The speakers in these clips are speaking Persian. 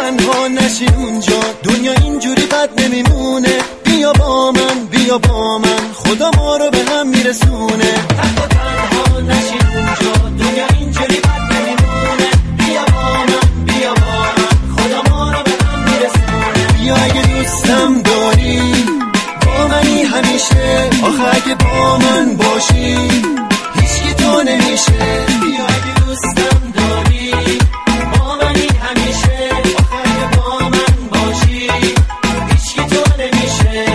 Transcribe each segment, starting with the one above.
تنها نشی اونجا، دنیا اینجوری بد نمیمونه. بیا با من، بیا با من، خدا ما رو به هم میرسونه. تک و تنها نشی اونجا، دنیا اینجوری بد نمیمونه. بیا با من، بیا با من، خدا ما رو به هم میرسونه. بیا اگه دوستم داری با منی همیشه، آخه اگه با من باشی هیچکی تو نمیشه. بیا اگه دوستم داری با منی همیشه، آخه اگه با من باشی هیچکی تو نمیشه.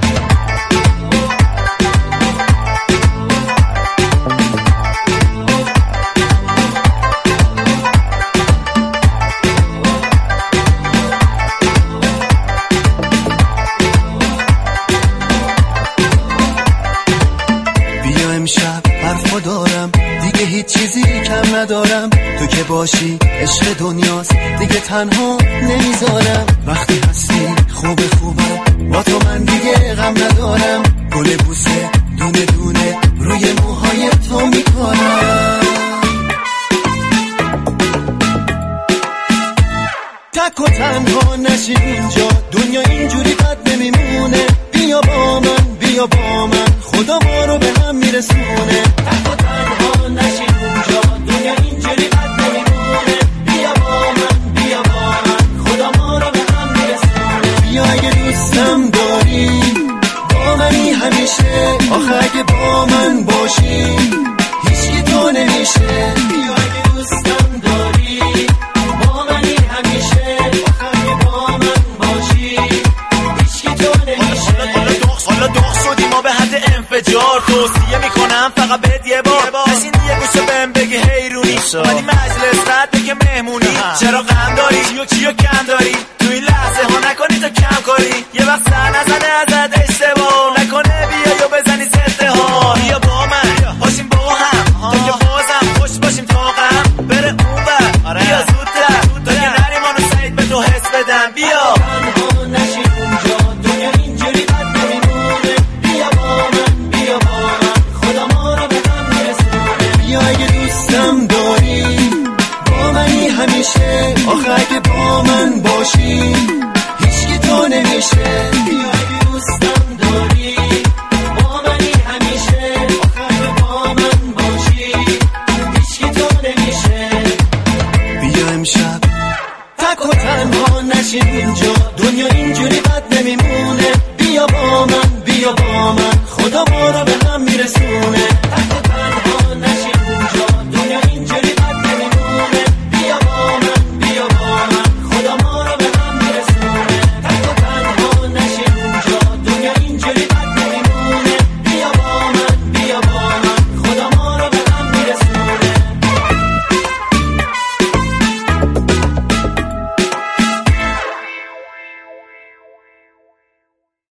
بیا امشب حرفا دارم، دیگه هیچ چیزی کم ندارم. تو که باشی عشق دنیاست، دیگه تنها نمیذارم. وقتی هستی خوبه خوبم، با تو من دیگه غم ندارم. گل بوسه دونه دونه روی موهای تو میکنم. تک و تنها نشی اونجا، دنیا اینجوری بد نمیمونه. بیا با من، بیا با من، خدا ما رو به هم میرسونه. تک و تنها نشی اونجا، دنیا اینجوری بد نمیمونه. بیا با من، بیا با من، خدا ما رو به هم میرسونه. بیا اگه دوستم داری با منی همیشه، آخه اگه با من باشی هیچکی تو نمیشه. بیا اگه دوستم داری با منی همیشه، آخه اگه با من باشی هیچکی تو نمیشه. حالا داغ شدی ما به حد انفجار، توصیه میکنم فقط بهت یه بار نشین یه گوشه بهم بگی حیرونی. اومدی مجلس رد بگه مهمونی، چرا غم داری کیو کم داری؟ تو این لحظه ها نکنی تو کم کاری، یه وقت سر نزنه ازت اشتباه نکنه. بیا یا بزنی زده ها، بیا با من باشیم با هم، تا که بازم خوش باشیم تا غم بره اون بر. بیا زودتر تا که نریم آنو سعید به تو حس بدم. بیا تنها نشی اونجا، دنیا اینجوری بد نمیمونه. بیا با من، بیا با من، خدا ما رو به هم میرسونه. بیا اگه دوستم داری با منی همیشه، آخه اگه با من باشی هیچکی تو نمیشه.